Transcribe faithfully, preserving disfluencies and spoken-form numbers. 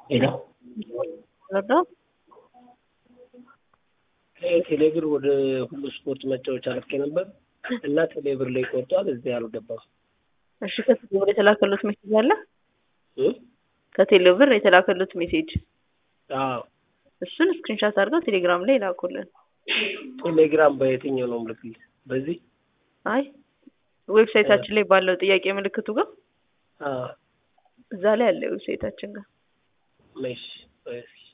ሄሎ ወረዳ ቴሌብር ወደ ሁሉ ስፖርት መጫወቻ ልኬ ነበር እና ቴሌብር ላይ ቆርጧል። እዚህ አልገባም። እሺ ከቴሌብር የተላከሉት ሜሴጅ አለ? እ ከቴሌብር የተላከሉት ሜሴጅ አዎ እሱን ስክሪንሻት አድርገው ቴሌግራም ላይ ላኩልን። ቴሌግራም በየትኛው ነው የምልክልኝ? በዚህ አይ ዌብሳይታችን ላይ ባለው ጥያቄ ምልክቱ ጋር አዎ እዛ ላይ አለ ዌብሳይታችን ጋር። መሽ